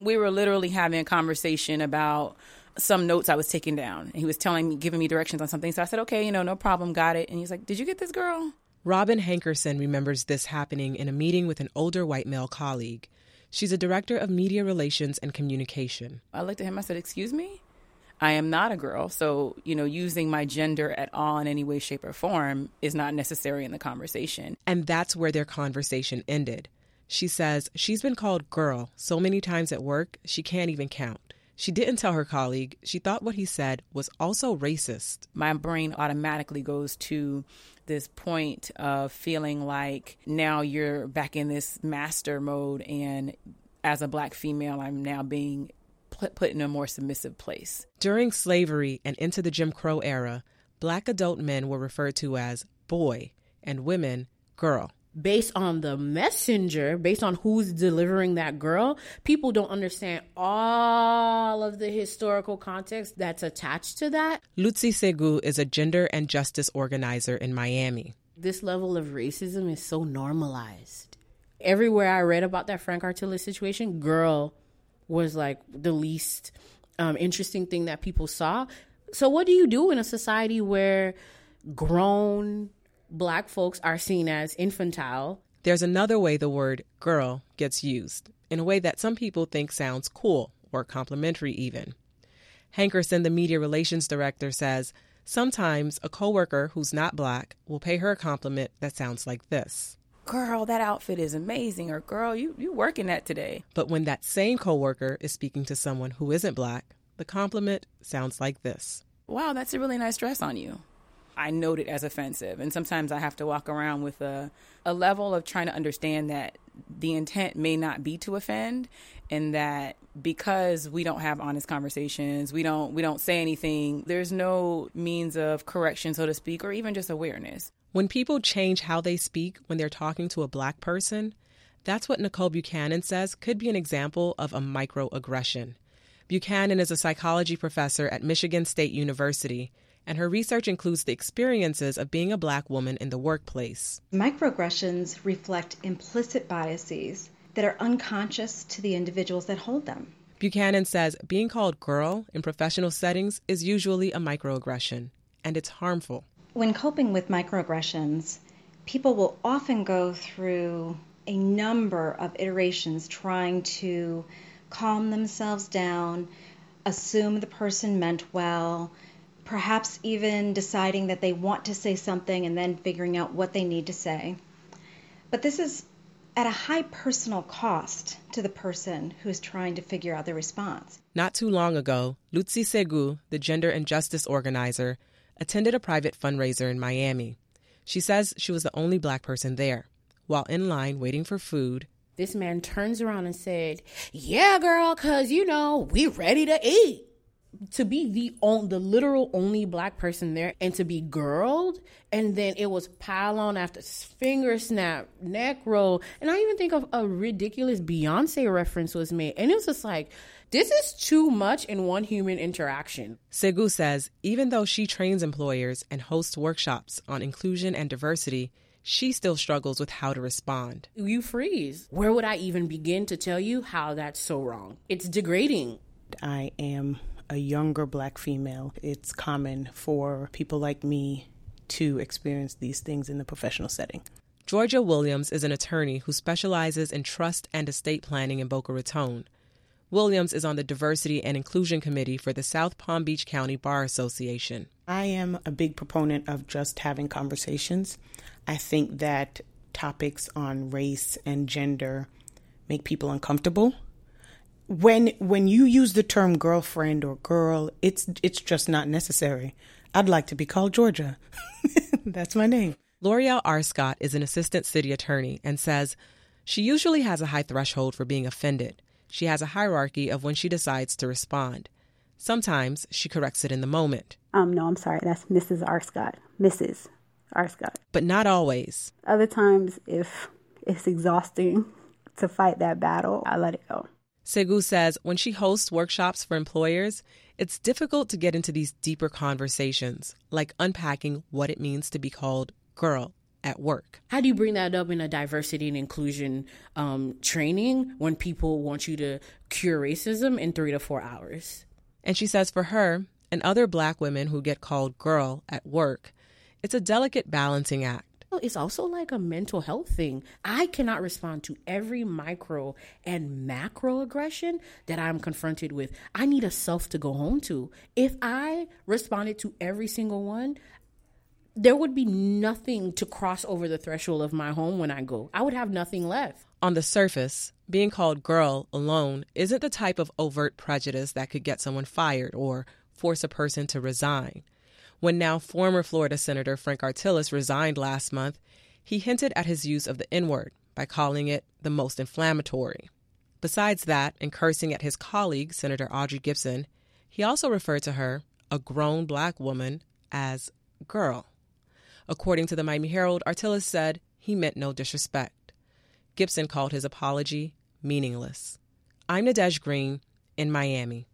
We were literally having a conversation about some notes I was taking down. And he was giving me directions on something. So I said, okay, no problem, got it. And he's like, did you get this, girl? Robin Hankerson remembers this happening in a meeting with an older white male colleague. She's a director of media relations and communication. I looked at him, I said, excuse me? I am not a girl. So, using my gender at all in any way, shape, or form is not necessary in the conversation. And that's where their conversation ended. She says she's been called girl so many times at work, she can't even count. She didn't tell her colleague. She thought what he said was also racist. My brain automatically goes to this point of feeling like now you're back in this master mode, and as a Black female, I'm now being put in a more submissive place. During slavery and into the Jim Crow era, Black adult men were referred to as boy and women girl. Based on the messenger, based on who's delivering that girl, people don't understand all of the historical context that's attached to that. Lutsi Segu is a gender and justice organizer in Miami. This level of racism is so normalized. Everywhere I read about that Frank Artillis situation, girl was like the least interesting thing that people saw. So what do you do in a society where grown Black folks are seen as infantile? There's another way the word girl gets used, in a way that some people think sounds cool or complimentary even. Hankerson, the media relations director, says sometimes a coworker who's not Black will pay her a compliment that sounds like this. Girl, that outfit is amazing. Or girl, you working that today. But when that same coworker is speaking to someone who isn't Black, the compliment sounds like this. Wow, that's a really nice dress on you. I note it as offensive. And sometimes I have to walk around with a level of trying to understand that the intent may not be to offend, and that because we don't have honest conversations, we don't say anything, there's no means of correction, so to speak, or even just awareness. When people change how they speak when they're talking to a Black person, that's what Nicole Buchanan says could be an example of a microaggression. Buchanan is a psychology professor at Michigan State University, and her research includes the experiences of being a Black woman in the workplace. Microaggressions reflect implicit biases that are unconscious to the individuals that hold them. Buchanan says being called girl in professional settings is usually a microaggression, and it's harmful. When coping with microaggressions, people will often go through a number of iterations trying to calm themselves down, assume the person meant well, perhaps even deciding that they want to say something and then figuring out what they need to say. But this is at a high personal cost to the person who is trying to figure out their response. Not too long ago, Lutsi Segu, the gender and justice organizer, attended a private fundraiser in Miami. She says she was the only Black person there. While in line waiting for food, this man turns around and said, "Yeah, girl, 'cause we ready to eat." To be the literal only Black person there and to be girled, and then it was pile on after finger snap, neck roll, and I even think of a ridiculous Beyonce reference was made, and it was just like, this is too much in one human interaction. Segu says even though she trains employers and hosts workshops on inclusion and diversity, she still struggles with how to respond. You freeze. Where would I even begin to tell you how that's so wrong? It's degrading. I am a younger Black female. It's common for people like me to experience these things in the professional setting. Georgia Williams is an attorney who specializes in trust and estate planning in Boca Raton. Williams is on the Diversity and Inclusion Committee for the South Palm Beach County Bar Association. I am a big proponent of just having conversations. I think that topics on race and gender make people uncomfortable. When you use the term girlfriend or girl, it's just not necessary. I'd like to be called Georgia. That's my name. L'Oreal R. Scott is an assistant city attorney and says she usually has a high threshold for being offended. She has a hierarchy of when she decides to respond. Sometimes she corrects it in the moment. No, I'm sorry. That's Mrs. R. Scott. Mrs. R. Scott. But not always. Other times, if it's exhausting to fight that battle, I let it go. Segu says when she hosts workshops for employers, it's difficult to get into these deeper conversations, like unpacking what it means to be called girl at work. How do you bring that up in a diversity and inclusion training when people want you to cure racism in 3 to 4 hours? And she says for her and other Black women who get called girl at work, it's a delicate balancing act. It's also like a mental health thing. I cannot respond to every micro and macro aggression that I'm confronted with. I need a self to go home to. If I responded to every single one, there would be nothing to cross over the threshold of my home when I go. I would have nothing left. On the surface, being called girl alone isn't the type of overt prejudice that could get someone fired or force a person to resign. When now former Florida Senator Frank Artiles resigned last month, he hinted at his use of the N-word by calling it the most inflammatory. Besides that, and cursing at his colleague, Senator Audrey Gibson, he also referred to her, a grown Black woman, as girl. According to the Miami Herald, Artiles said he meant no disrespect. Gibson called his apology meaningless. I'm Nadege Green in Miami.